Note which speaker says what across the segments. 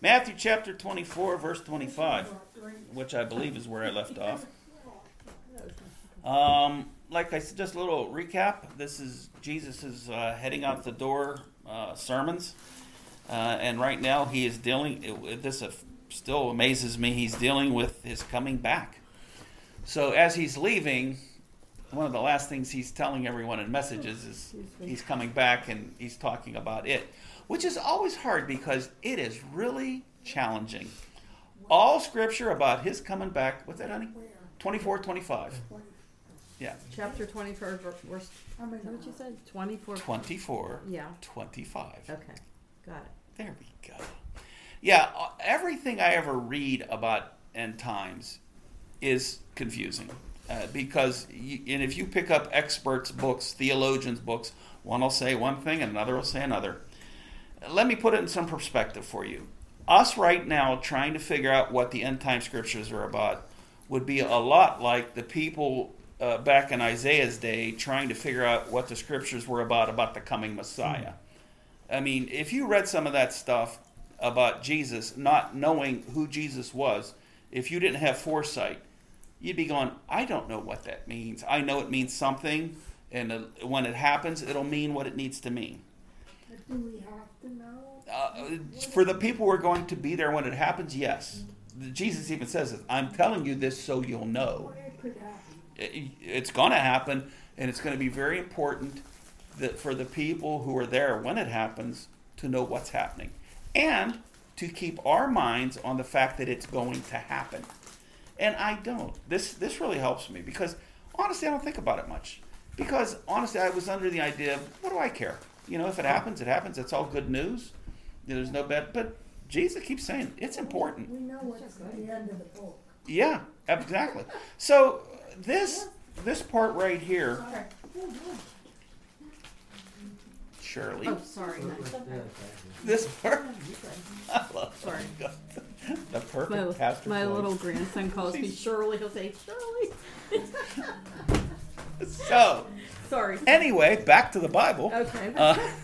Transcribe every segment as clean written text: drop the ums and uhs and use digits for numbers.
Speaker 1: Matthew chapter 24, verse 25, which I believe is where I left off. Like I said, just a little recap. This is Jesus is heading out the door sermons. And right now he is dealing, this still amazes me, he's dealing with his coming back. So as he's leaving, one of the last things he's telling everyone in messages is he's coming back, and he's talking about it, which is always hard because it is really challenging. All scripture about his coming back, what's that, honey? 24, 25. Yeah.
Speaker 2: Chapter 24, verse, what did you say? 24.
Speaker 1: 24,
Speaker 2: yeah.
Speaker 1: 25.
Speaker 2: Okay, got it.
Speaker 1: There we go. Yeah, everything I ever read about end times is confusing. Because and if you pick up experts' books, theologians' books, one will say one thing and another will say another. Let me put it in some perspective for you. Us right now trying to figure out what the end time scriptures are about would be a lot like the people back in Isaiah's day trying to figure out what the scriptures were about the coming Messiah. I mean, if you read some of that stuff about Jesus, not knowing who Jesus was, if you didn't have foresight, you'd be going, I don't know what that means. I know it means something, and when it happens, it'll mean what it needs to mean.
Speaker 3: But do we have to know?
Speaker 1: For the people who are going to be there when it happens, yes. Jesus even says this, I'm telling you this so you'll know.
Speaker 3: It could happen.
Speaker 1: It's going to happen, and it's going to be very important that for the people who are there when it happens to know what's happening. And to keep our minds on the fact that it's going to happen. And I don't. This really helps me because, honestly, I don't think about it much. Because, honestly, I was under the idea of, what do I care? You know, if it happens, it happens. It's all good news. There's no bad. But Jesus keeps saying, it's important.
Speaker 3: We know what's at the end of the book.
Speaker 1: Yeah, exactly. So, this part right here, Shirley.
Speaker 2: Oh, sorry.
Speaker 1: This part. I love
Speaker 2: Sorry.
Speaker 1: The perfect pastor
Speaker 2: My
Speaker 1: voice.
Speaker 2: little grandson calls me Shirley. He'll say, Shirley.
Speaker 1: So,
Speaker 2: Sorry.
Speaker 1: anyway, back to the Bible.
Speaker 2: Okay.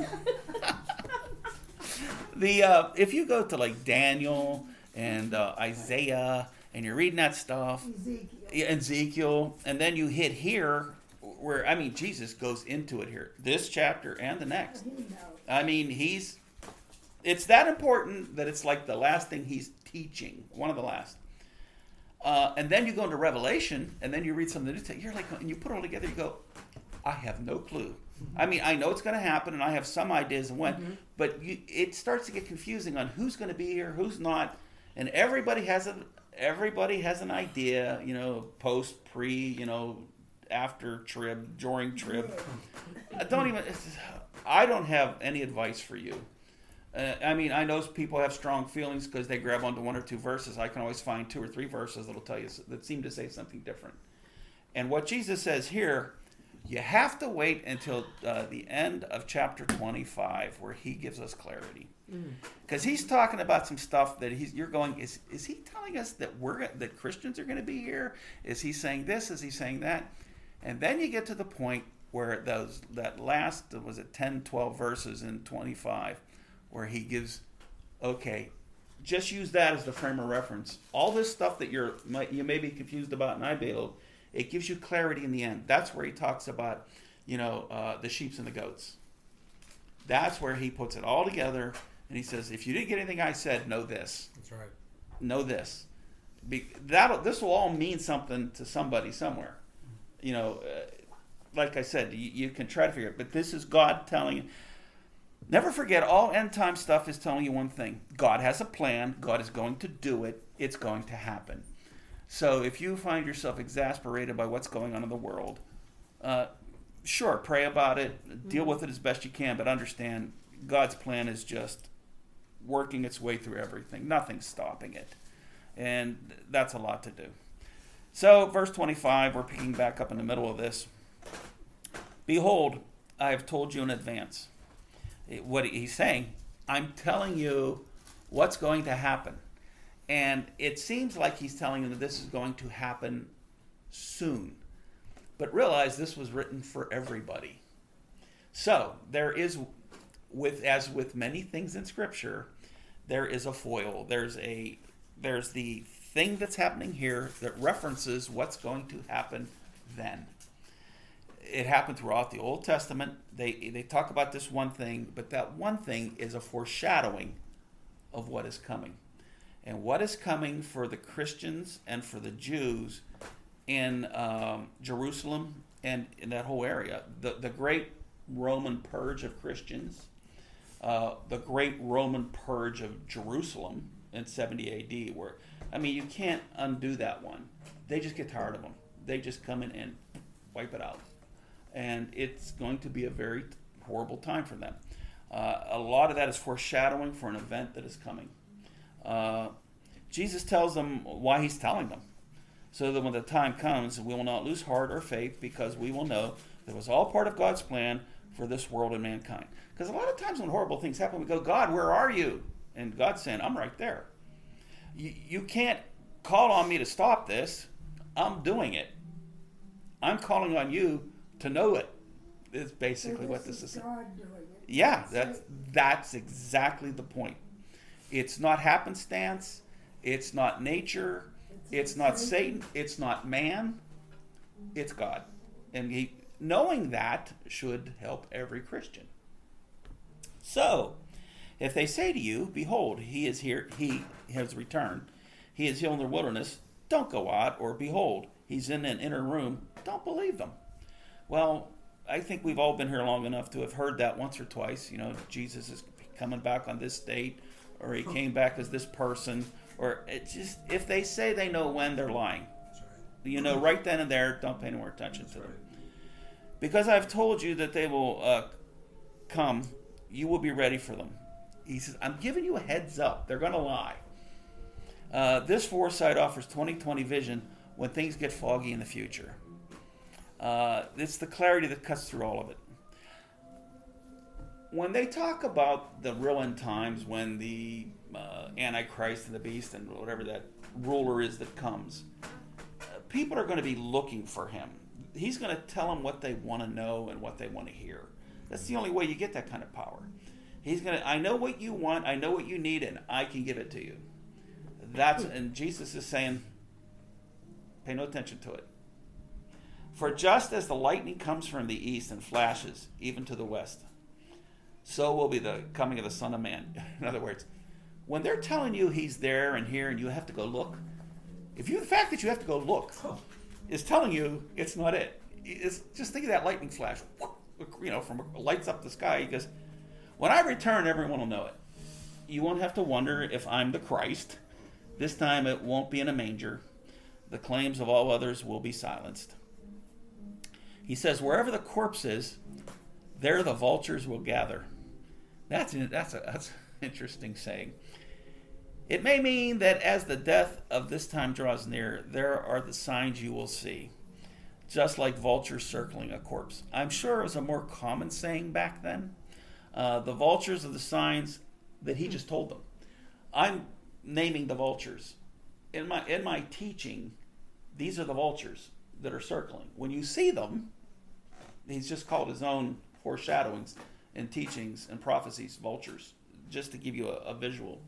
Speaker 1: If you go to like Daniel and Isaiah, and you're reading that stuff, Ezekiel, and then you hit here, where Jesus goes into it here, this chapter and the next. It's that important that it's like the last thing he's teaching, one of the last. And then you go into Revelation, and then you read some of the New Testament. You're like, and you put it all together, you go, I have no clue. I know it's going to happen, and I have some ideas of when, but it starts to get confusing on who's going to be here, who's not, and everybody has an idea, post, pre, after trib, during trib. I don't have any advice for you. I know people have strong feelings because they grab onto one or two verses. I can always find 2 or 3 verses that'll tell you that seem to say something different. And what Jesus says here, you have to wait until the end of chapter 25 where he gives us clarity. Because he's talking about some stuff that you're going, is he telling us that that Christians are going to be here? Is he saying this? Is he saying that? And then you get to the point where that last, 10, 12 verses in 25, where he gives, okay, just use that as the frame of reference. All this stuff that you may be confused about, and I be able, it gives you clarity in the end. That's where he talks about, the sheep and the goats. That's where he puts it all together, and he says, if you didn't get anything I said, know this.
Speaker 4: That's right.
Speaker 1: Know this. This will all mean something to somebody somewhere. Like I said, you can try to figure it, but this is God telling you. Never forget, all end time stuff is telling you one thing. God has a plan. God is going to do it. It's going to happen. So if you find yourself exasperated by what's going on in the world, sure, pray about it. Deal with it as best you can, but understand God's plan is just working its way through everything. Nothing's stopping it. And that's a lot to do. So verse 25, we're picking back up in the middle of this. Behold, I have told you in advance. What he's saying, I'm telling you what's going to happen. And it seems like he's telling you that this is going to happen soon. But realize this was written for everybody. So there is, as with many things in Scripture, there is a foil. There's the thing that's happening here that references what's going to happen then. It happened throughout the Old Testament. They talk about this one thing, but that one thing is a foreshadowing of what is coming. And what is coming for the Christians and for the Jews in Jerusalem and in that whole area. The great Roman purge of Christians, the great Roman purge of Jerusalem in 70 AD, where, I mean, you can't undo that one. They just get tired of them. They just come in and wipe it out. And it's going to be a very horrible time for them. A lot of that is foreshadowing for an event that is coming. Jesus tells them why he's telling them, so that when the time comes, we will not lose heart or faith, because we will know that it was all part of God's plan for this world and mankind. Because a lot of times when horrible things happen, we go, God, where are you? And God's saying, I'm right there. You can't call on me to stop this. I'm doing it. I'm calling on you to know it. Is basically what this is.
Speaker 3: God doing it.
Speaker 1: Yeah, that's exactly the point. It's not happenstance. It's not nature. It's not Satan. It's not man. It's God. And knowing that should help every Christian. So, if they say to you, behold, he is here, he has returned, he is here in the wilderness, don't go out, or behold, he's in an inner room, don't believe them. Well, I think we've all been here long enough to have heard that once or twice. You know, Jesus is coming back on this date, or he came back as this person, or it's just, if they say they know when, they're lying.
Speaker 4: That's right.
Speaker 1: You know, right then and there, don't pay any more attention to them. Because I've told you that they will come, you will be ready for them. He says, I'm giving you a heads up. They're going to lie. This foresight offers 20/20 vision when things get foggy in the future. It's the clarity that cuts through all of it. When they talk about the real end times, when the Antichrist and the beast and whatever that ruler is that comes, people are going to be looking for him. He's going to tell them what they want to know and what they want to hear. That's the only way you get that kind of power. He's going to, I know what you want, I know what you need, and I can give it to you. And Jesus is saying, pay no attention to it. For just as the lightning comes from the east and flashes even to the west, so will be the coming of the Son of Man. In other words, when they're telling you he's there and here and you have to go look, the fact that you have to go look is telling you it's not it. It's just think of that lightning flash, from lights up the sky. He goes, when I return, everyone will know it. You won't have to wonder if I'm the Christ. This time it won't be in a manger. The claims of all others will be silenced. He says, wherever the corpse is, there the vultures will gather. That's an interesting saying. It may mean that as the death of this time draws near, there are the signs you will see, just like vultures circling a corpse. I'm sure it was a more common saying back then. The vultures are the signs that he just told them. I'm naming the vultures. In my teaching, these are the vultures that are circling. When you see them, he's just called his own foreshadowings and teachings and prophecies vultures, just to give you a visual.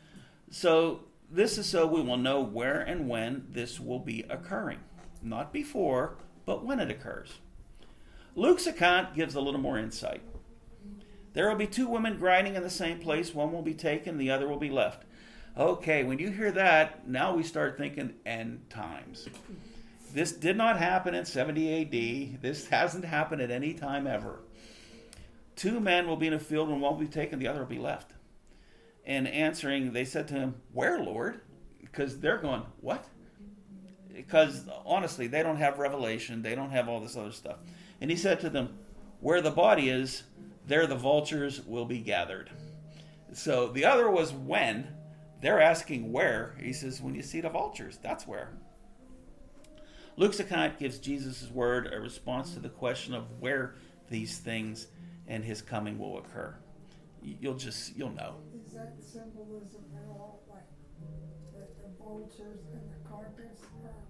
Speaker 1: So this is so we will know where and when this will be occurring. Not before, but when it occurs. Luke's account gives a little more insight. There will be two women grinding in the same place. One will be taken, the other will be left. Okay, when you hear that, now we start thinking end times. This did not happen in 70 AD. This hasn't happened at any time ever. Two men will be in a field, and one will be taken, the other will be left. And answering, they said to him, where, Lord? Because they're going, what? Because honestly, they don't have revelation. They don't have all this other stuff. And he said to them, where the body is, there the vultures will be gathered. So the other was when. They're asking where. He says, when you see the vultures, that's where. Luke's account gives Jesus' word a response to the question of where these things and his coming will occur. You'll know.
Speaker 3: Is that symbolism at all, like the vultures and the carcass?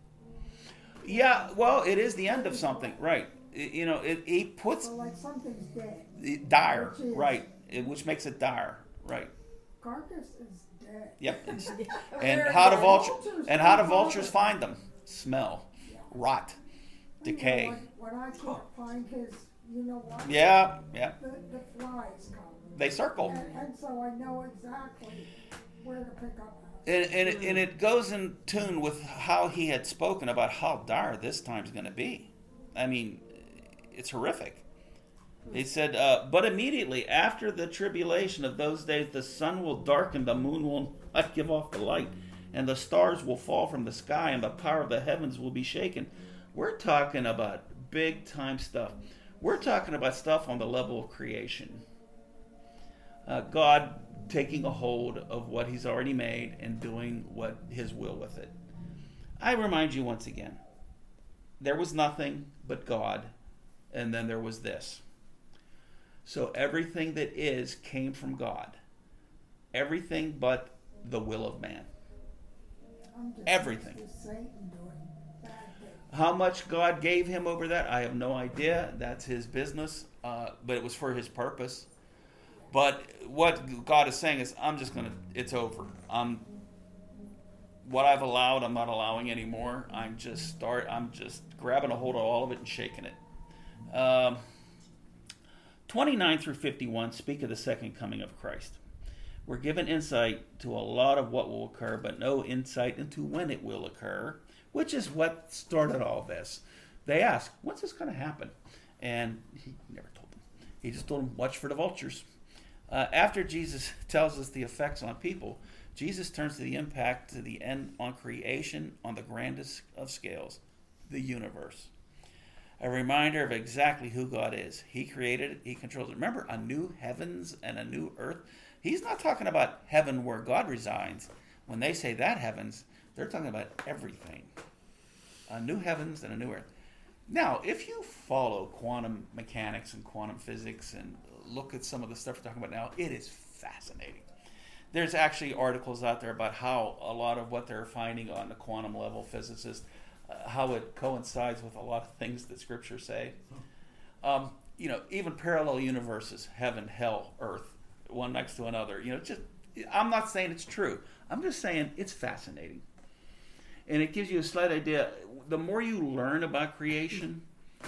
Speaker 1: Yeah, well, it is the end of something, right? He puts
Speaker 3: So like something's dead.
Speaker 1: dire, right? Which makes it dire, right?
Speaker 3: carcass is dead.
Speaker 1: Yep. And
Speaker 3: Where
Speaker 1: how do
Speaker 3: the
Speaker 1: how do
Speaker 3: come
Speaker 1: vultures
Speaker 3: from?
Speaker 1: find them? Smell,
Speaker 3: Yeah.
Speaker 1: rot,
Speaker 3: You know,
Speaker 1: decay.
Speaker 3: When I can't find his, you know what?
Speaker 1: Yeah, yeah.
Speaker 3: The flies come.
Speaker 1: They circle.
Speaker 3: And so I know exactly where to pick up at.
Speaker 1: And it goes in tune with how he had spoken about how dire this time's going to be. I mean, it's horrific. He said, but immediately after the tribulation of those days, the sun will darken, the moon will not give off the light, and the stars will fall from the sky, and the power of the heavens will be shaken. We're talking about big time stuff. We're talking about stuff on the level of creation. God taking a hold of what he's already made and doing what his will with it. I remind you once again, there was nothing but God, and then there was this. So everything that is came from God. Everything but the will of man.
Speaker 3: I'm just
Speaker 1: Everything.
Speaker 3: used to Satan doing bad things.
Speaker 1: How much God gave him over that, I have no idea. That's his business. But it was for his purpose. But what God is saying is, it's over. What I've allowed, I'm not allowing anymore. I'm just grabbing a hold of all of it and shaking it. 29 through 51 speak of the second coming of Christ. We're given insight to a lot of what will occur, but no insight into when it will occur, which is what started all this. They asked, when's this going to happen? And he never told them. He just told them, watch for the vultures. After Jesus tells us the effects on people, Jesus turns to the impact to the end on creation on the grandest of scales, the universe. A reminder of exactly who God is. He created it. He controls it. Remember, a new heavens and a new earth. He's not talking about heaven where God resides. When they say that heavens, they're talking about everything. A new heavens and a new earth. Now, if you follow quantum mechanics and quantum physics and look at some of the stuff we're talking about now, it is fascinating. There's actually articles out there about how a lot of what they're finding on the quantum level physicists, how it coincides with a lot of things that Scripture say. Even parallel universes, heaven, hell, earth, one next to another. I'm not saying it's true. I'm just saying it's fascinating. And it gives you a slight idea. The more you learn about creation,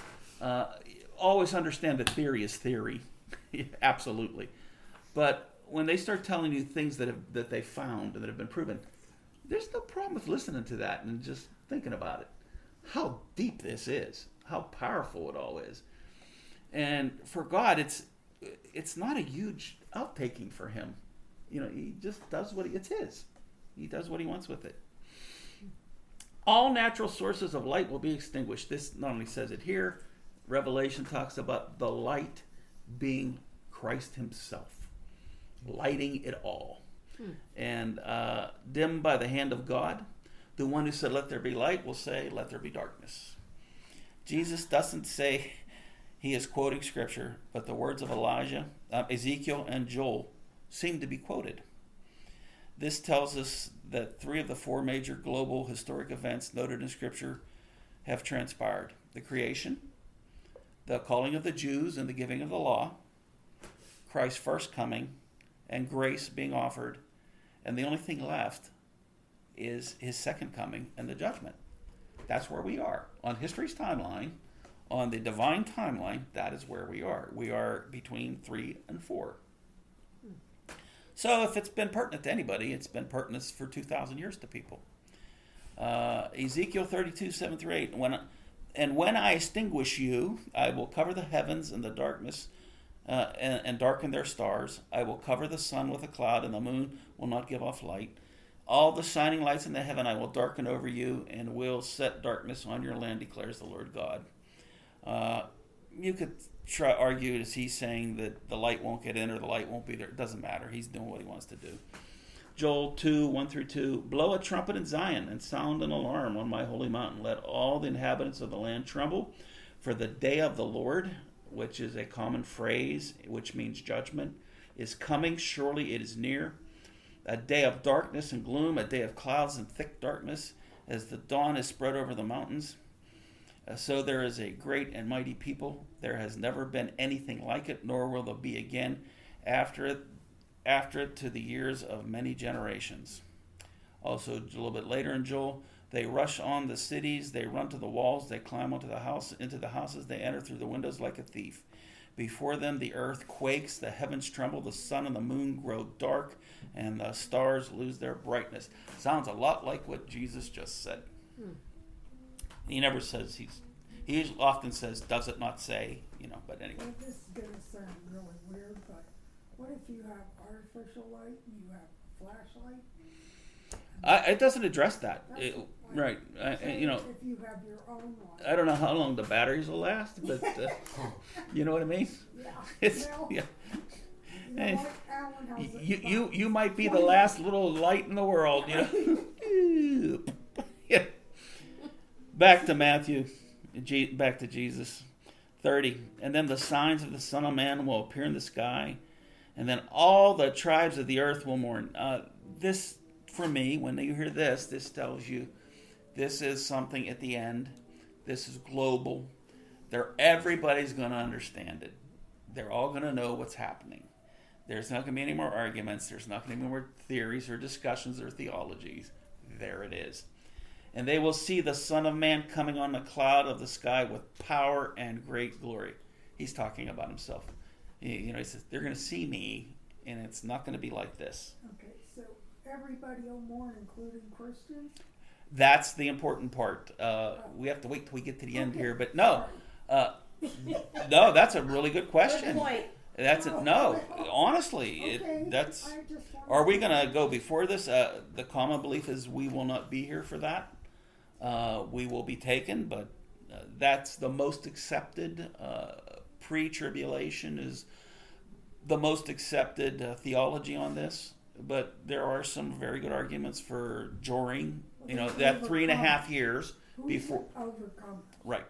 Speaker 1: always understand that theory is theory. Absolutely. But when they start telling you things that they found and that have been proven, there's no problem with listening to that and just thinking about it. How deep this is. How powerful it all is. And for God, it's not a huge outtaking for him. He just does it's his. He does what he wants with it. All natural sources of light will be extinguished. This not only says it here, Revelation talks about the light being Christ himself, lighting it all. And dimmed by the hand of God, the one who said, let there be light, will say, let there be darkness. Jesus doesn't say he is quoting Scripture, but the words of Elijah, Ezekiel, and Joel seem to be quoted. This tells us that 3 of the 4 major global historic events noted in Scripture have transpired. The creation, the calling of the Jews and the giving of the law, Christ's first coming, and grace being offered, and the only thing left is his second coming and the judgment. That's where we are. On history's timeline, on the divine timeline, that is where we are. We are between 3 and 4. So if it's been pertinent to anybody, it's been pertinent for 2,000 years to people. Ezekiel 32, 7 through 8. When I extinguish you, I will cover the heavens in the darkness and darken their stars. I will cover the sun with a cloud, and the moon will not give off light. All the shining lights in the heaven I will darken over you, and will set darkness on your land, declares the Lord God. You could argue, is he saying that the light won't get in or the light won't be there? It doesn't matter. He's doing what he wants to do. Joel 2, 1 through 2. Blow a trumpet in Zion and sound an alarm on my holy mountain. Let all the inhabitants of the land tremble, for the day of the Lord, which is a common phrase, which means judgment, is coming. Surely it is near. A day of darkness and gloom, a day of clouds and thick darkness, as the dawn is spread over the mountains. So there is a great and mighty people. There has never been anything like it, nor will there be again after it. after it to the years of many generations. Also, a little bit later in Joel, they rush on the cities, they run to the walls, they climb into the houses, they enter through the windows like a thief. Before them the earth quakes, the heavens tremble, the sun and the moon grow dark, and the stars lose their brightness. Sounds a lot like what Jesus just said. He never says he often says, does it not say, but anyway.
Speaker 3: Well, this is going to sound really weird, but what if you have artificial light and you have flashlight?
Speaker 1: It doesn't address that. Right.
Speaker 3: If you have your own light.
Speaker 1: I don't know how long the batteries will last, but you know what I mean?
Speaker 3: Yeah.
Speaker 1: It's,
Speaker 3: Well,
Speaker 1: yeah.
Speaker 3: you know what? Alan has it
Speaker 1: You might be the last little light in the world, Yeah. Back to Matthew, back to Jesus. 30. And then the signs of the Son of Man will appear in the sky, and then all the tribes of the earth will mourn. This, for me, when you hear this tells you this is something at the end. This is global. Everybody's going to understand it. They're all going to know what's happening. There's not going to be any more arguments. There's not going to be more theories or discussions or theologies. There it is. And they will see the Son of Man coming on the cloud of the sky with power and great glory. He's talking about himself. He says, they're going to see me, and it's not going to be like this.
Speaker 3: Okay, so everybody will mourn, including Christians?
Speaker 1: That's the important part. We have to wait till we get to the end here. But no. No, that's a really good question.
Speaker 2: Good point.
Speaker 1: Honestly, Are we going to go before this? The common belief is we will not be here for that. We will be taken, but that's the most accepted. Pre-tribulation is the most accepted theology on this. But there are some very good arguments for during, that 3.5 years before.
Speaker 3: Overcome.
Speaker 1: Right.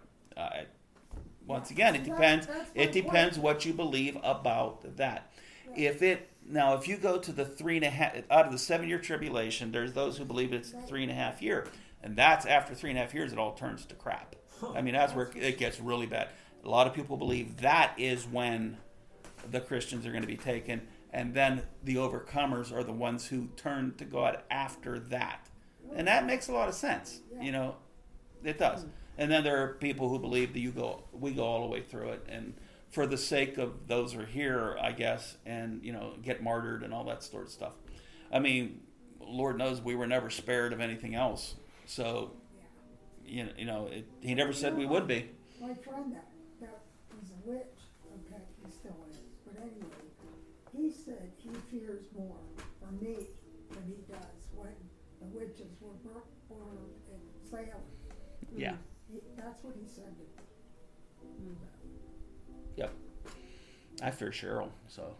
Speaker 1: Once again, it depends. It depends what you believe about that. If you go to the 3.5 out of the 7-year tribulation, there's those who believe it's 3.5 year, and that's after 3.5 years, it all turns to crap. I mean, that's where it gets really bad. A lot of people believe that is when the Christians are going to be taken, and then the overcomers are the ones who turn to God after that, and that makes a lot of sense. It does. And then there are people who believe that we go all the way through it, and for the sake of those who are here, I guess, and get martyred and all that sort of stuff. I mean, Lord knows we were never spared of anything else. So, He never said we would be.
Speaker 3: My friend that was a witch. Okay, he still is. But anyway, he said he fears more for me than he does when the witches were burned in Salem.
Speaker 1: Yeah.
Speaker 3: That's what he said to me.
Speaker 1: Yep. I fear Cheryl, so.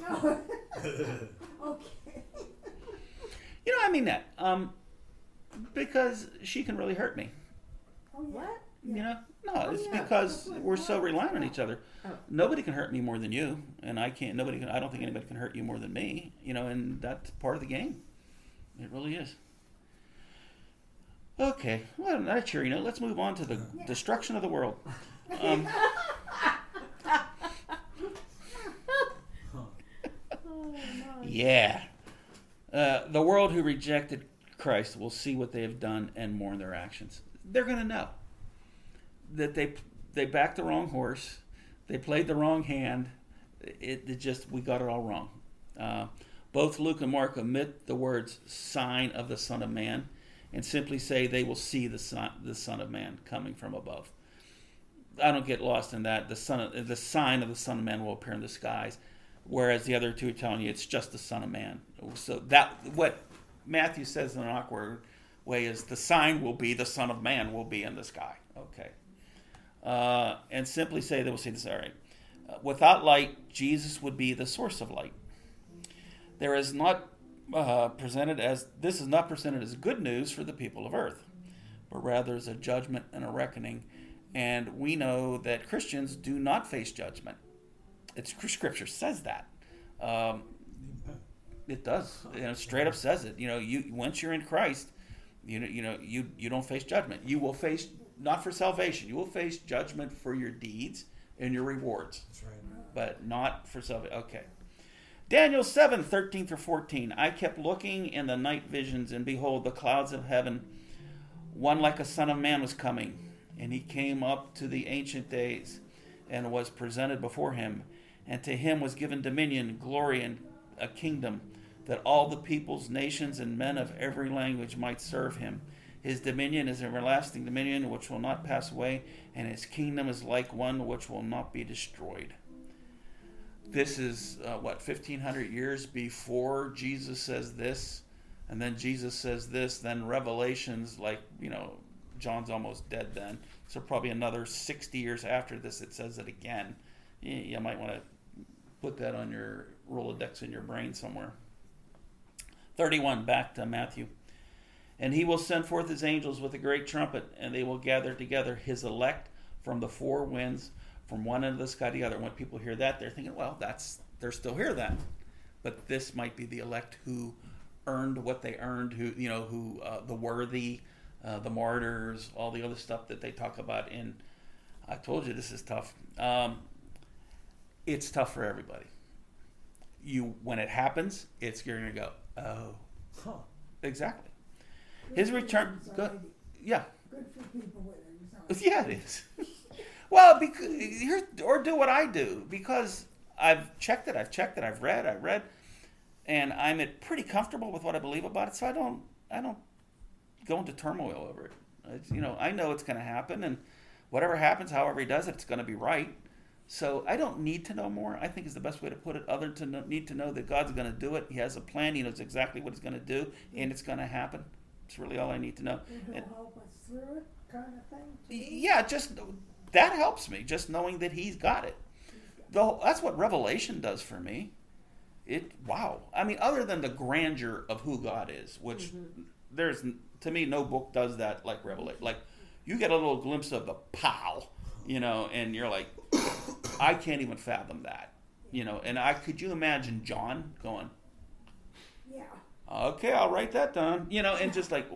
Speaker 3: Okay.
Speaker 1: I mean that. Because she can really hurt me.
Speaker 3: Oh, yeah.
Speaker 2: What?
Speaker 3: Yeah.
Speaker 1: No, it's because we're so reliant on each other.
Speaker 2: Oh.
Speaker 1: Nobody can hurt me more than you, and I can't. I don't think anybody can hurt you more than me. And that's part of the game. It really is. Okay, well, on that cheery note, let's move on to the destruction of the world. Yeah. The world who rejected Christ will see what they have done and mourn their actions. They're going to know that they backed the wrong horse, they played the wrong hand. We got it all wrong. Both Luke and Mark omit the words "sign of the Son of Man" and simply say they will see the Son of Man coming from above. I don't get lost in that. The sign of the Son of Man will appear in the skies, whereas the other two are telling you it's just the Son of Man. So what Matthew says in an awkward way is the sign will be the Son of Man will be in the sky. Okay. And simply say they will see this. All right. Without light, Jesus would be the source of light. This is not presented as good news for the people of earth, but rather as a judgment and a reckoning. And we know that Christians do not face judgment. Scripture says that. It does. Straight up says it. Once you're in Christ, you don't face judgment. You will face, not for salvation, you will face judgment for your deeds and your rewards.
Speaker 4: That's right.
Speaker 1: But not for salvation. Okay. Daniel 7:13 through 14. I kept looking in the night visions, and behold, the clouds of heaven, one like a son of man was coming. And he came up to the Ancient Days, and was presented before him. And to him was given dominion, glory, and a kingdom, that all the peoples, nations, and men of every language might serve him. His dominion is everlasting dominion, which will not pass away, and his kingdom is like one which will not be destroyed. This is, 1,500 years before Jesus says this, and then Jesus says this, then Revelations, John's almost dead then, so probably another 60 years after this it says it again. You might want to put that on your Rolodex in your brain somewhere. 31, back to Matthew. And he will send forth his angels with a great trumpet, and they will gather together his elect from the four winds, from one end of the sky to the other. When people hear that, they're thinking, well, they're still here then. But this might be the elect who earned what they earned, the worthy, the martyrs, all the other stuff that they talk about in. I told you this is tough. It's tough for everybody. When it happens, it's you're gonna go, oh, exactly. His return, good, yeah.
Speaker 3: Good for people with anxiety.
Speaker 1: Yeah, it is. Well, or do what I do, because I've checked it, I've read, and I'm pretty comfortable with what I believe about it, so I don't go into turmoil over it. I know it's going to happen, and whatever happens, however he does it, it's going to be right. So I don't need to know more, I think is the best way to put it, other than need to know that God's going to do it. He has a plan. He knows exactly what he's going to do, and it's going to happen. It's really all I need to know.
Speaker 3: And he'll help us through it, kind of thing, too.
Speaker 1: Yeah, just that helps me, just knowing that he's got it. That's what Revelation does for me. Wow. I mean, other than the grandeur of who God is, which there's, to me, no book does that like Revelation. Like, you get a little glimpse of the pow, and you're like, I can't even fathom that, and could you imagine John going,
Speaker 3: yeah,
Speaker 1: okay, I'll write that down, and just like,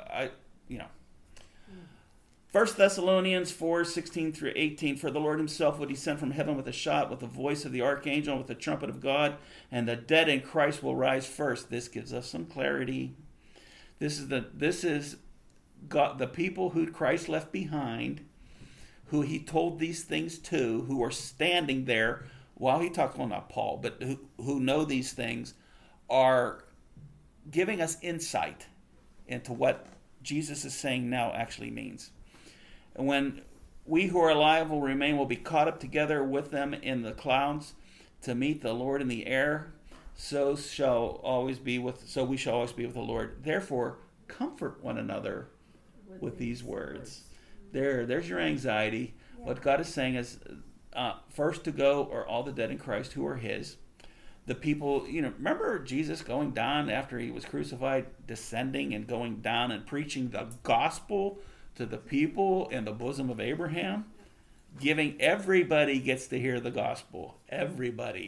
Speaker 1: 1 Thessalonians 4:16 through 18, for the Lord himself will descend from heaven with a shout, with the voice of the archangel, with the trumpet of God, and the dead in Christ will rise first. This gives us some clarity. This is God, the people who Christ left behind, who he told these things to, who are standing there while he talked, well, not Paul, but who know these things, are giving us insight into what Jesus is saying now actually means. And when we who are alive will remain, will be caught up together with them in the clouds to meet the Lord in the air, so we shall always be with the Lord. Therefore, comfort one another with these words. There's your anxiety. Yeah. What God is saying is, first to go are all the dead in Christ who are his. The people, remember Jesus going down after he was crucified, descending and going down and preaching the gospel to the people in the bosom of Abraham? Everybody gets to hear the gospel. Everybody.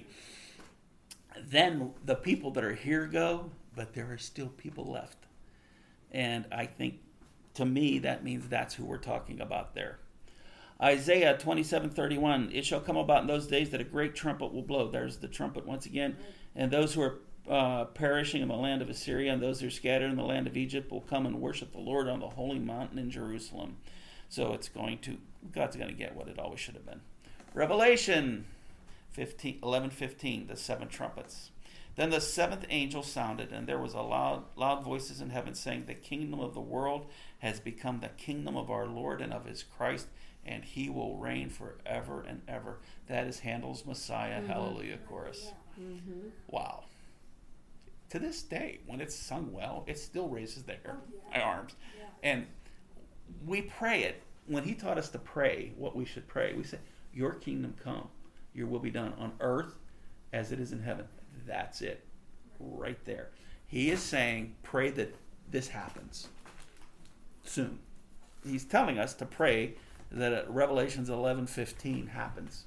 Speaker 1: Then the people that are here go, but there are still people left. And I think, to me, that means that's who we're talking about there. Isaiah 27:31, it shall come about in those days that a great trumpet will blow. There's the trumpet once again. And those who are perishing in the land of Assyria and those who are scattered in the land of Egypt will come and worship the Lord on the holy mountain in Jerusalem. So God's going to get what it always should have been. Revelation 11:15, the seven trumpets. Then the seventh angel sounded, and there was a loud voices in heaven saying, the kingdom of the world has become the kingdom of our Lord and of his Christ, and he will reign forever and ever. That is Handel's Messiah, Hallelujah chorus.
Speaker 2: Mm-hmm.
Speaker 1: Wow. To this day, when it's sung well, it still raises their arms. Yeah. And we pray it. When he taught us to pray what we should pray, we say, your kingdom come, your will be done on earth as it is in heaven. That's it. Right there. He is saying, pray that this happens soon. He's telling us to pray that Revelations 11:15 happens.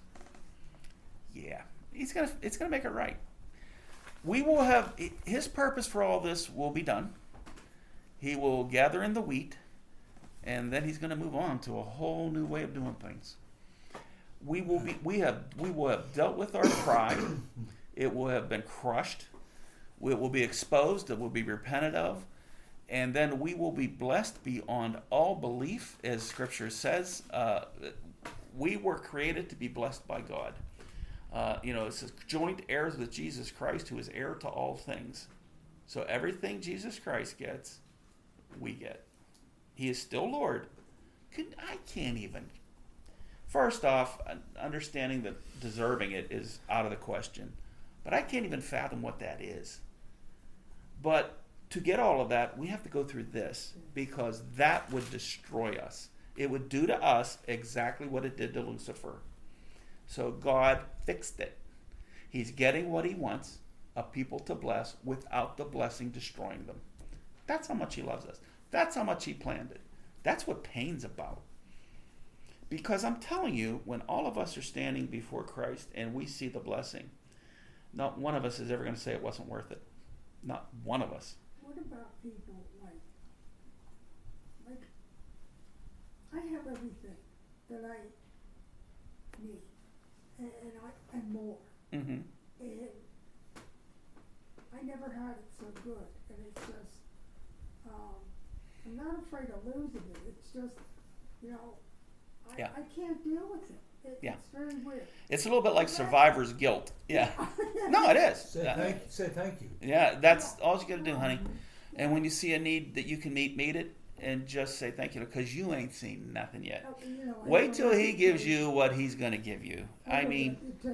Speaker 1: Yeah. It's gonna make it right. We will have, his purpose for all this will be done. He will gather in the wheat, and then he's going to move on to a whole new way of doing things. We will have dealt with our pride. It will have been crushed. It will be exposed. It will be repented of. And then we will be blessed beyond all belief, as Scripture says. We were created to be blessed by God. It says joint heirs with Jesus Christ, who is heir to all things. So everything Jesus Christ gets, we get. He is still Lord. I can't even. First off, understanding that deserving it is out of the question. But I can't even fathom what that is. But to get all of that, we have to go through this, because that would destroy us. It would do to us exactly what it did to Lucifer. So God fixed it. He's getting what he wants, a people to bless, without the blessing destroying them. That's how much he loves us. That's how much he planned it. That's what pain's about. Because I'm telling you, when all of us are standing before Christ and we see the blessing, not one of us is ever going to say it wasn't worth it. Not one of us.
Speaker 3: What about people like I have everything that I need, and more.
Speaker 1: Mm-hmm.
Speaker 3: And I never had it so good, and it's just, I'm not afraid of losing it. It's just, I can't deal with it. It's very weird.
Speaker 1: It's a little bit like survivor's guilt. Yeah. No, it is.
Speaker 4: Say thank you.
Speaker 1: Yeah, that's all you got to do, honey. And when you see a need that you can meet it, and just say thank you, because you ain't seen nothing yet. Wait till he gives you what he's going to give you. I mean,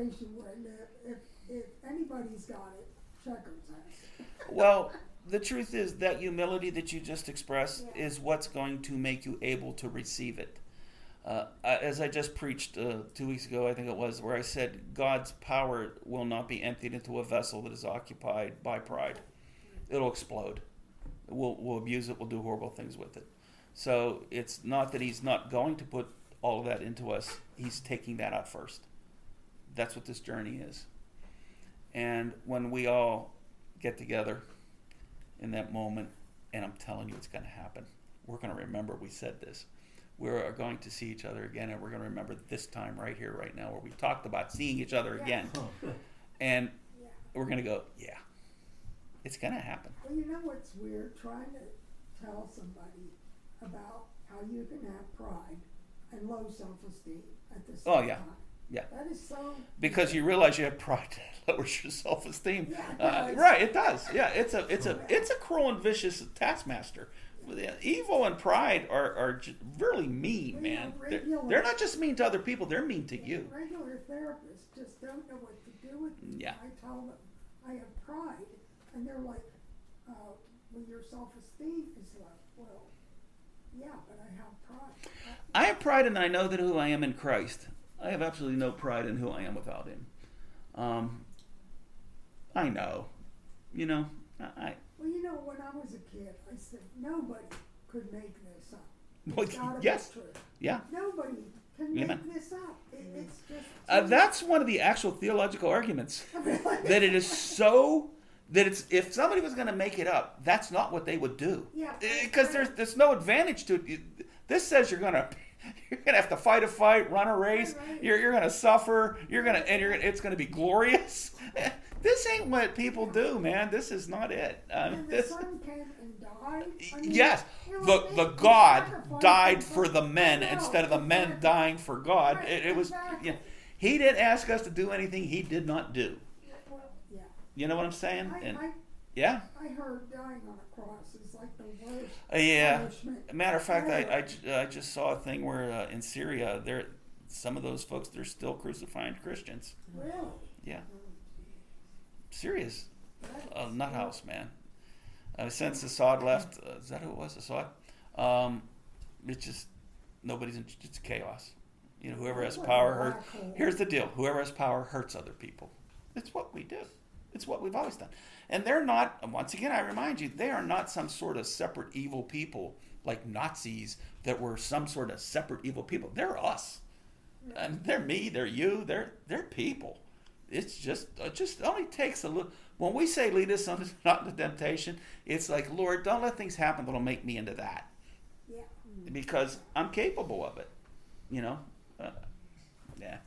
Speaker 3: if anybody's got it, Checkers has.
Speaker 1: Well, the truth is that humility that you just expressed is what's going to make you able to receive it. As I just preached 2 weeks ago, I think it was, where I said God's power will not be emptied into a vessel that is occupied by pride. It'll explode. We'll abuse it. We'll do horrible things with it. So it's not that he's not going to put all of that into us. He's taking that out first. That's what this journey is. And when we all get together in that moment, and I'm telling you it's going to happen, we're going to remember we said this. We're going to see each other again, and we're going to remember this time right here, right now, where we talked about seeing each other again. And we're going to go, it's going to happen.
Speaker 3: Well, you know what's weird? Trying to tell somebody about how you can have pride and low self-esteem at the same time.
Speaker 1: Yeah.
Speaker 3: That is so...
Speaker 1: Because you realize you have pride that lowers your self-esteem.
Speaker 3: Yeah,
Speaker 1: right, it does. Yeah, it's a cruel and vicious taskmaster. Evil and pride are really mean, man. They're not just mean to other people, they're mean to you.
Speaker 3: Regular therapists just don't know what to do with me.
Speaker 1: Yeah.
Speaker 3: I tell them I have pride, and they're like, well, your self-esteem is low. Well, yeah, but I have pride.
Speaker 1: I have pride, and I know that who I am in Christ. I have absolutely no pride in who I am without him. I know.
Speaker 3: Well, when I was a kid, I said, nobody could make this up.
Speaker 1: Well,
Speaker 3: It's gotta
Speaker 1: yes.
Speaker 3: be true.
Speaker 1: Yeah.
Speaker 3: Nobody can
Speaker 1: Amen.
Speaker 3: make this up. It's just...
Speaker 1: That's one of the actual theological arguments. That it is so... That if somebody was going to make it up, that's not what they would do.
Speaker 3: Yeah.
Speaker 1: Because there's no advantage to it. This says you're going to have to fight a fight, run a race.
Speaker 3: Right.
Speaker 1: You're going to suffer. It's going to be glorious. This ain't what people do, man. This is not it.
Speaker 3: And the son came and died.
Speaker 1: Yes, the God died for the men instead of the men dying for God.
Speaker 3: Right,
Speaker 1: It was.
Speaker 3: exactly.
Speaker 1: He didn't ask us to do anything he did not do.
Speaker 3: Well, yeah.
Speaker 1: You know what I'm saying?
Speaker 3: I heard dying on a cross is like the worst punishment.
Speaker 1: Matter of fact,
Speaker 3: ever.
Speaker 1: I just saw a thing where in Syria, some of those folks, they're still crucifying Christians.
Speaker 3: Really?
Speaker 1: Yeah. Syria's a nut house, man. Since Assad left, is that who it was? Assad? It's just it's chaos. Whoever has power hurts. Here's the deal: whoever has power hurts other people. It's what we do. It's what we've always done. And they're not. Once again, I remind you, they are not some sort of separate evil people like Nazis that were some sort of separate evil people. They're us. And they're me. They're you. They're people. It's just it just only takes a little. When we say lead us not into temptation, it's like, Lord, don't let things happen that'll make me into that. Yeah. Because I'm capable of it. Yeah.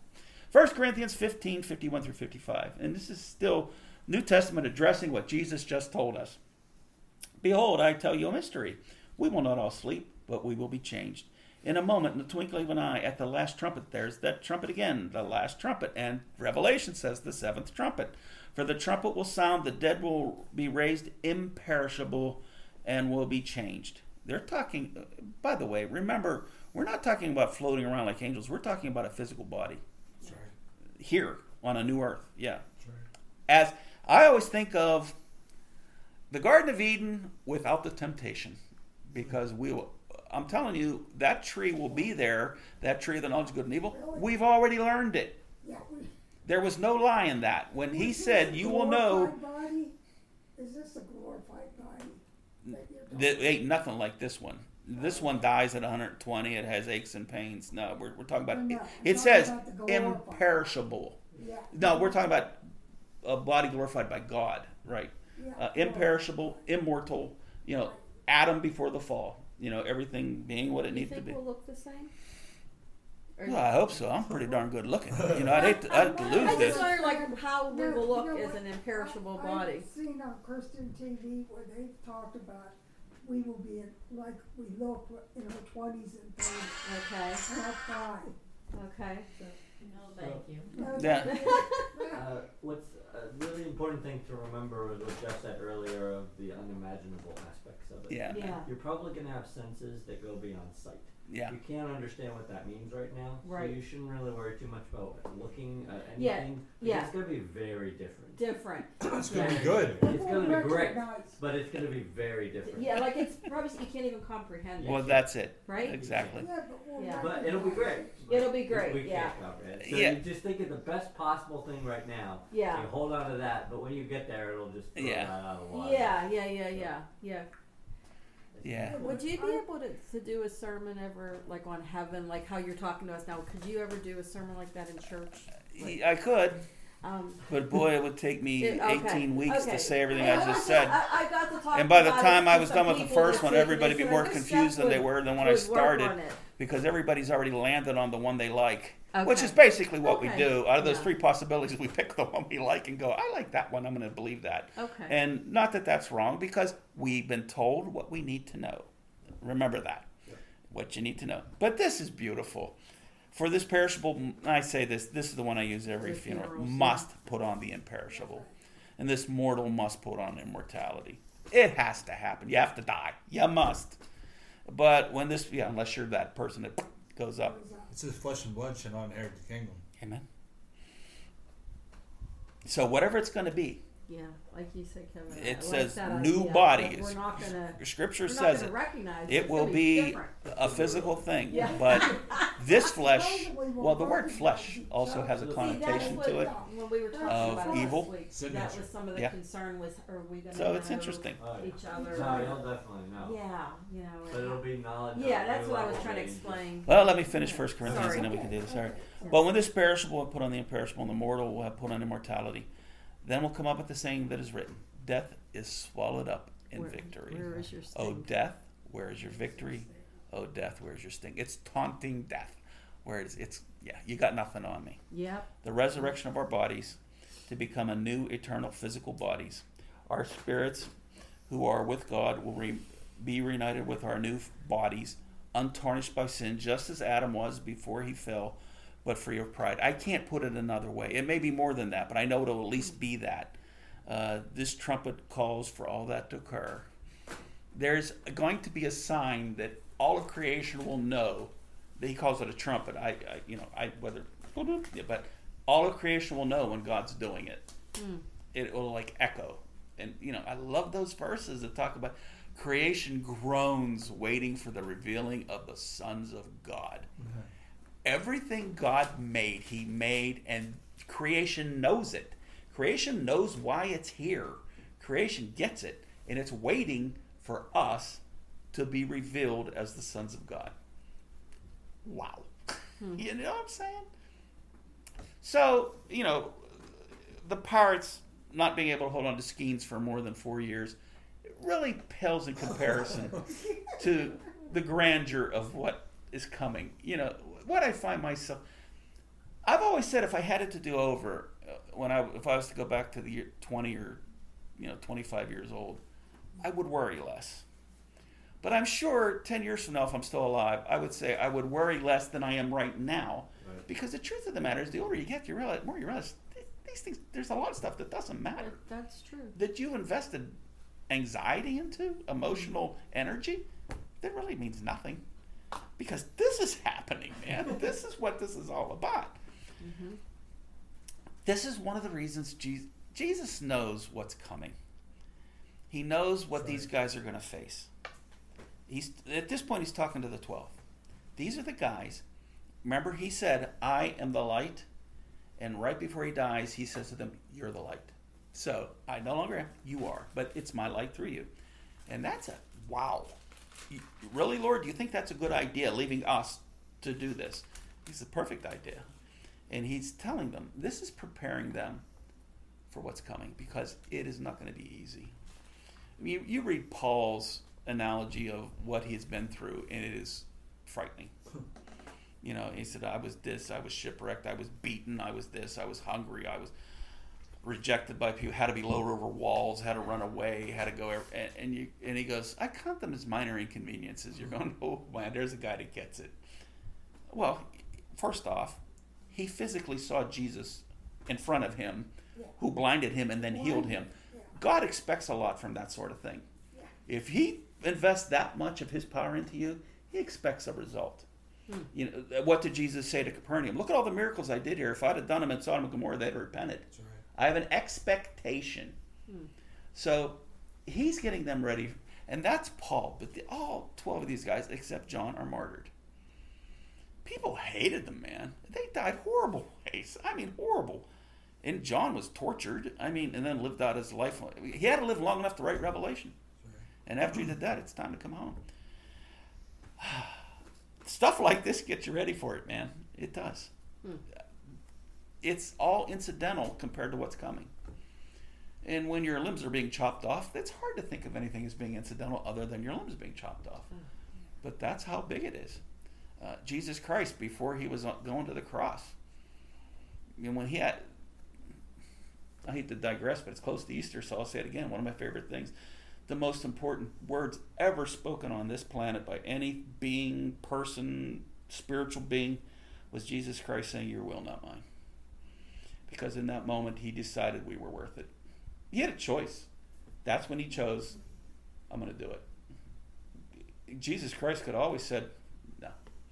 Speaker 1: 1 Corinthians 15, 51 through 55. And this is still New Testament addressing what Jesus just told us. Behold, I tell you a mystery. We will not all sleep, but we will be changed. In a moment, in the twinkling of an eye, at the last trumpet, there's that trumpet again, the last trumpet. And Revelation says the seventh trumpet. For the trumpet will sound, the dead will be raised imperishable and will be changed. They're talking, by the way, remember, we're not talking about floating around like angels. We're talking about a physical body.
Speaker 4: That's right.
Speaker 1: Here on a new earth. Yeah.
Speaker 4: That's right.
Speaker 1: As I always think of the Garden of Eden without the temptation. Because I'm telling you, that tree will be there, that tree of the knowledge of good and evil.
Speaker 3: Really?
Speaker 1: We've already learned it.
Speaker 3: Yeah,
Speaker 1: There was no lie in that. When he
Speaker 3: is this
Speaker 1: said,
Speaker 3: a
Speaker 1: you will know,
Speaker 3: glorified body? Is this a glorified body? that you're talking
Speaker 1: that ain't nothing like this one. This one dies at 120. It has aches and pains. No, we're talking about,
Speaker 3: No,
Speaker 1: it
Speaker 3: I'm
Speaker 1: says
Speaker 3: talking about the glorified.
Speaker 1: imperishable.
Speaker 3: Yeah.
Speaker 1: No, we're talking about a body glorified by God, right?
Speaker 3: Yeah,
Speaker 1: Imperishable, immortal, Adam before the fall. Everything being what it
Speaker 2: You
Speaker 1: needs to
Speaker 2: think
Speaker 1: be.
Speaker 2: we'll look the same? Or
Speaker 1: Well, I hope so. I'm pretty darn good looking. I'd hate to lose
Speaker 2: I
Speaker 1: this.
Speaker 2: just wonder, like, how we will look
Speaker 3: You know
Speaker 2: as
Speaker 3: what?
Speaker 2: an imperishable
Speaker 3: I've
Speaker 2: body.
Speaker 3: seen on Christian TV where they've talked about we will be like we look in our 20s and 30s,
Speaker 2: Okay,
Speaker 3: not 5.
Speaker 2: okay.
Speaker 5: No, thank you.
Speaker 3: No,
Speaker 1: Yeah.
Speaker 5: What's a really important thing to remember was what Jeff said earlier of the unimaginable aspects of it.
Speaker 1: Yeah.
Speaker 2: Yeah,
Speaker 5: You're probably going to have senses that go beyond sight.
Speaker 1: Yeah.
Speaker 5: You can't understand what that means right now,
Speaker 2: Right.
Speaker 5: so you shouldn't really worry too much about looking at
Speaker 2: Yeah,
Speaker 5: anything.
Speaker 2: yeah.
Speaker 5: It's going to be very different.
Speaker 2: different.
Speaker 4: It's going to be good.
Speaker 5: It's going to be great,
Speaker 3: Recognize.
Speaker 5: but it's going to be very different.
Speaker 2: Yeah, like it's probably, you can't even comprehend it,
Speaker 1: Well, that's it.
Speaker 2: right?
Speaker 1: Exactly.
Speaker 3: Yeah, but we'll
Speaker 2: Yeah.
Speaker 5: But it'll be great.
Speaker 2: It'll be great,
Speaker 5: We
Speaker 2: yeah.
Speaker 5: can't comprehend it. So
Speaker 1: Yeah.
Speaker 5: you just think of the best possible thing right now.
Speaker 2: Yeah.
Speaker 5: You hold on to that, but when you get there, it'll just throw
Speaker 1: Yeah.
Speaker 5: that out of the water.
Speaker 2: Yeah.
Speaker 1: Yeah.
Speaker 2: Would you be able to do a sermon ever, like on heaven, like how you're talking to us now? Could you ever do a sermon like that in church?
Speaker 1: I could,
Speaker 2: Um,
Speaker 1: but boy, it would take me
Speaker 2: Okay,
Speaker 1: 18 weeks
Speaker 2: okay.
Speaker 1: to say everything
Speaker 2: Yeah,
Speaker 1: I just said.
Speaker 2: I got to talk
Speaker 1: And by the
Speaker 2: about
Speaker 1: time
Speaker 2: it
Speaker 1: I
Speaker 2: to
Speaker 1: was
Speaker 2: some
Speaker 1: done with the
Speaker 2: people
Speaker 1: first
Speaker 2: that
Speaker 1: one,
Speaker 2: said
Speaker 1: everybody would be
Speaker 2: this,
Speaker 1: more
Speaker 2: this
Speaker 1: confused
Speaker 2: stuff
Speaker 1: than they were than when I
Speaker 2: would work
Speaker 1: started.
Speaker 2: on it.
Speaker 1: Because everybody's already landed on the one they like.
Speaker 2: Okay.
Speaker 1: Which is basically what we
Speaker 2: Okay.
Speaker 1: do. Out of those
Speaker 2: Yeah.
Speaker 1: 3 possibilities, we pick the one we like and go, I like that one, I'm going to believe that.
Speaker 2: Okay.
Speaker 1: And not that that's wrong, because we've been told what we need to know. Remember that. What you need to know. But this is beautiful. For this perishable, I say this is the one I use at every
Speaker 2: The
Speaker 1: funeral,
Speaker 2: funerals,
Speaker 1: must put on the imperishable. And this mortal must put on immortality. It has to happen. You have to die. You must. But when this, unless you're that person that goes up.
Speaker 4: It says flesh and blood shall not inherit the kingdom.
Speaker 1: Amen. So whatever it's going to be,
Speaker 2: Yeah, like you said, Kevin. I
Speaker 1: it
Speaker 2: like
Speaker 1: says
Speaker 2: that
Speaker 1: new
Speaker 2: idea,
Speaker 1: body.
Speaker 2: but we're not gonna.
Speaker 1: Scripture
Speaker 2: We're not
Speaker 1: says
Speaker 2: gonna
Speaker 1: it.
Speaker 2: recognize
Speaker 1: It
Speaker 2: It's
Speaker 1: will
Speaker 2: gonna
Speaker 1: be
Speaker 2: different.
Speaker 1: a physical thing.
Speaker 2: Yeah.
Speaker 1: But this flesh,
Speaker 3: Supposedly we'll
Speaker 1: well, the word
Speaker 3: recognize
Speaker 1: flesh
Speaker 3: each
Speaker 1: also
Speaker 3: other.
Speaker 1: has a
Speaker 5: See,
Speaker 1: connotation
Speaker 2: that's
Speaker 1: to
Speaker 2: what,
Speaker 1: it.
Speaker 2: When we were talking
Speaker 3: Of
Speaker 2: about
Speaker 1: evil.
Speaker 2: last week, that
Speaker 4: Signature.
Speaker 2: was some of the
Speaker 1: Yeah.
Speaker 2: concern was, are we gonna
Speaker 1: So it's
Speaker 2: know
Speaker 1: interesting.
Speaker 5: Oh, yeah.
Speaker 2: each other?
Speaker 5: No, you'll definitely know.
Speaker 2: Yeah,
Speaker 5: But it'll be knowledge.
Speaker 2: Yeah,
Speaker 5: of
Speaker 2: that's
Speaker 5: new
Speaker 2: what I was
Speaker 5: level
Speaker 2: trying to
Speaker 5: range.
Speaker 2: explain.
Speaker 1: Well, let me finish 1 Corinthians
Speaker 2: Sorry.
Speaker 1: and then we can do this. All right.
Speaker 3: Okay.
Speaker 1: But when this perishable will put on the imperishable and the mortal will have put on immortality, then will come up with the saying that is written, death is swallowed up in victory.
Speaker 2: Where is your
Speaker 1: O
Speaker 2: sting?
Speaker 1: death, where is your victory? O death, where is your sting? It's taunting death. Where it's you got nothing on me.
Speaker 2: Yep.
Speaker 1: The resurrection of our bodies to become a new eternal physical bodies. Our spirits who are with God will be reunited with our new bodies, untarnished by sin, just as Adam was before he fell, but free of pride. I can't put it another way. It may be more than that, but I know it'll at least be that. This trumpet calls for all that to occur. There's going to be a sign that all of creation will know. He calls it a trumpet. But all of creation will know when God's doing it. It will like echo. And I love those verses that talk about creation groans waiting for the revealing of the sons of God. Everything God made, he made, and creation knows it. Creation knows why it's here. Creation gets it, and it's waiting for us to be revealed as the sons of God. Wow. You know what I'm saying? So, the pirates not being able to hold on to skeins for more than 4 years, it really pales in comparison to the grandeur of what is coming. What I find myself, I've always said if I had it to do over, if I was to go back to the year 20 or 25 years old, I would worry less. But I'm sure 10 years from now, if I'm still alive, I would say I would worry less than I am right now.
Speaker 5: Right.
Speaker 1: Because the truth of the matter is, the older you get, the more you realize these things. There's a lot of stuff that doesn't matter.
Speaker 2: That's true.
Speaker 1: That you invested anxiety into, emotional energy, that really means nothing. Because this is happening, man. This is what this is all about.
Speaker 2: Mm-hmm.
Speaker 1: This is one of the reasons Jesus knows what's coming. He knows what these guys are going to face. At this point, he's talking to the 12. These are the guys. Remember, he said, I am the light. And right before he dies, he says to them, you're the light. So, I no longer am. You are. But it's my light through you. And that's wow. Really, Lord, do you think that's a good idea, leaving us to do this? It's the perfect idea. And he's telling them, this is preparing them for what's coming, because it is not going to be easy. I mean, you read Paul's analogy of what he's been through, and it is frightening. He said, I was this, I was shipwrecked, I was beaten, I was this, I was hungry, I was rejected by people, had to be lowered over walls, had to run away, had to go, and he goes, I count them as minor inconveniences. You're going, oh man, there's a guy that gets it. Well, first off, he physically saw Jesus in front of him, who blinded him and then healed him. God expects a lot from that sort of thing. If he invests that much of his power into you, he expects a result. What did Jesus say to Capernaum? Look at all the miracles I did here. If I'd have done them in Sodom and Gomorrah, they'd have repented.
Speaker 4: That's right.
Speaker 1: I have an expectation. So he's getting them ready. And that's Paul. But all 12 of these guys, except John, are martyred. People hated them, man. They died horrible ways. I mean, horrible. And John was tortured. I mean, and then lived out his life. He had to live long enough to write Revelation. And after he did that, it's time to come home. Stuff like this gets you ready for it, man. It does. It's all incidental compared to what's coming. And when your limbs are being chopped off, it's hard to think of anything as being incidental other than your limbs being chopped off. But that's how big it is. Jesus Christ, before he was going to the cross, when he had, I hate to digress, but it's close to Easter, so I'll say it again. One of my favorite things. The most important words ever spoken on this planet by any being, person, spiritual being, was Jesus Christ saying, your will, not mine. Because in that moment, he decided we were worth it. He had a choice. That's when he chose, I'm going to do it. Jesus Christ could have always said, no.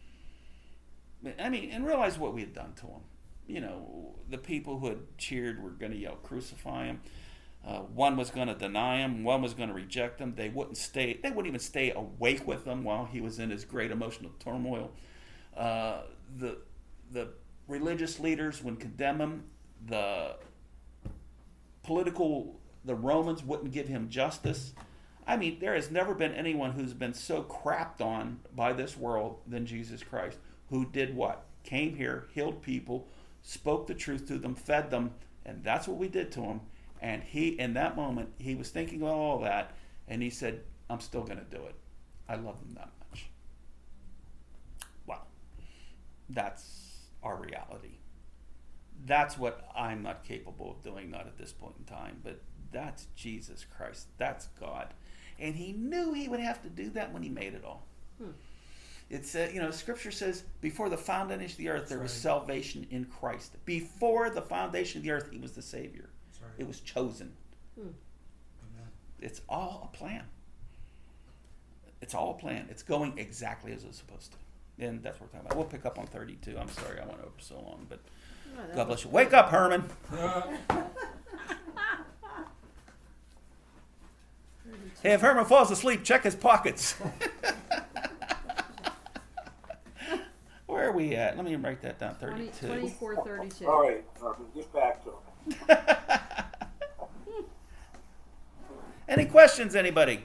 Speaker 1: I mean, and realize what we had done to him. The people who had cheered were going to yell, crucify him. One was going to deny him. One was going to reject him. They wouldn't even stay awake with him while he was in his great emotional turmoil. The religious leaders would condemn him. The Romans wouldn't give him justice. I mean, there has never been anyone who's been so crapped on by this world than Jesus Christ, who did what? Came here, healed people, spoke the truth to them, fed them, and that's what we did to him. And he, in that moment, he was thinking of all that, and he said, I'm still going to do it. I love them that much. Wow. That's our reality. That's what I'm not capable of doing, not at this point in time, but that's Jesus Christ. That's God. And he knew he would have to do that when he made it all. It's, Scripture says, before the foundation of the earth, there was salvation in Christ. Before the foundation of the earth, he was the Savior. It was chosen. It's all a plan. It's all a plan. It's going exactly as it's supposed to. And that's what we're talking about. We'll pick up on 32. I'm sorry I went over so long, but God bless you. Wake up, Herman. Hey, if Herman falls asleep, check his pockets. Where are we at? Let me write that down. 32.
Speaker 2: 24:32.
Speaker 6: All right, get back to him.
Speaker 1: Any questions, anybody?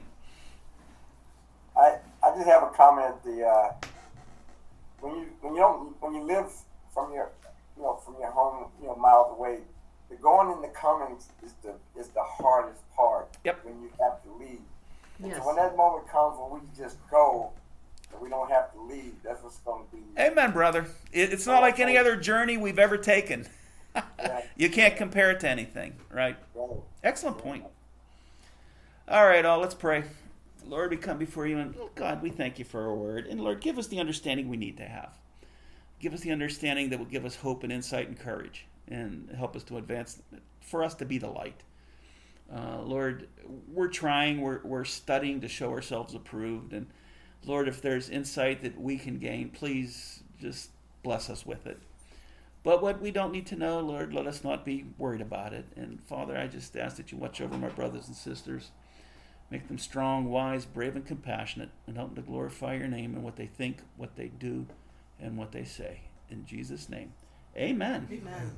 Speaker 6: I just have a comment. When you live from your home miles away, the going and the coming is the hardest part.
Speaker 1: Yep.
Speaker 6: When you have to leave.
Speaker 2: Yes.
Speaker 6: So when that moment comes when we can just go, and we don't have to leave. That's what's going to be.
Speaker 1: Amen, brother. It's not like any other journey we've ever taken.
Speaker 6: Yeah.
Speaker 1: You can't compare it to anything, right?
Speaker 6: Right.
Speaker 1: Excellent point. All right, let's pray. Lord, we come before you, and God, we thank you for our word. And Lord, give us the understanding we need to have. Give us the understanding that will give us hope and insight and courage, and help us to advance, for us to be the light. Lord, we're trying, we're studying to show ourselves approved. And Lord, if there's insight that we can gain, please just bless us with it. But what we don't need to know, Lord, let us not be worried about it. And Father, I just ask that you watch over my brothers and sisters. Make them strong, wise, brave, and compassionate, and help them to glorify your name in what they think, what they do, and what they say. In Jesus' name, amen.
Speaker 2: Amen.